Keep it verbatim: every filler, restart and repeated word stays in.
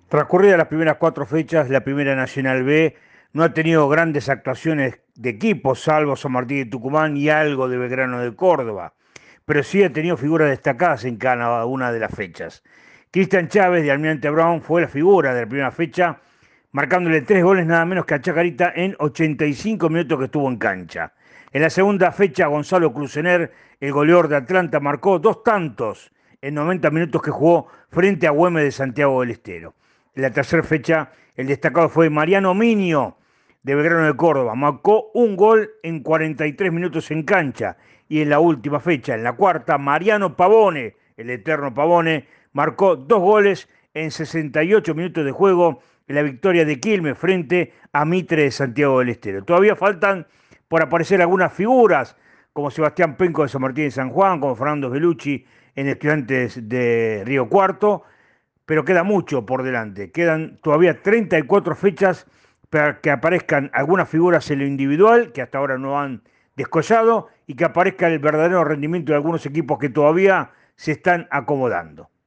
Transcurridas las primeras cuatro fechas, la Primera Nacional B no ha tenido grandes actuaciones de equipos, salvo San Martín de Tucumán y algo de Belgrano de Córdoba, pero sí ha tenido figuras destacadas en cada una de las fechas. Cristian Chávez de Almirante Brown fue la figura de la primera fecha, marcándole tres goles nada menos que a Chacarita en ochenta y cinco minutos que estuvo en cancha. En la segunda fecha, Gonzalo Crucener, el goleador de Atlanta, marcó dos tantos en noventa minutos que jugó frente a Güemes de Santiago del Estero. En la tercera fecha, el destacado fue Mariano Minio, de Belgrano de Córdoba. Marcó un gol en cuarenta y tres minutos en cancha. Y en la última fecha, en la cuarta, Mariano Pavone, el eterno Pavone, marcó dos goles en sesenta y ocho minutos de juego en la victoria de Quilmes frente a Mitre de Santiago del Estero. Todavía faltan por aparecer algunas figuras, como Sebastián Penco de San Martín de San Juan, como Fernando Belucci en Estudiantes de Río Cuarto, pero queda mucho por delante. Quedan todavía treinta y cuatro fechas para que aparezcan algunas figuras en lo individual, que hasta ahora no han descollado, y que aparezca el verdadero rendimiento de algunos equipos que todavía se están acomodando.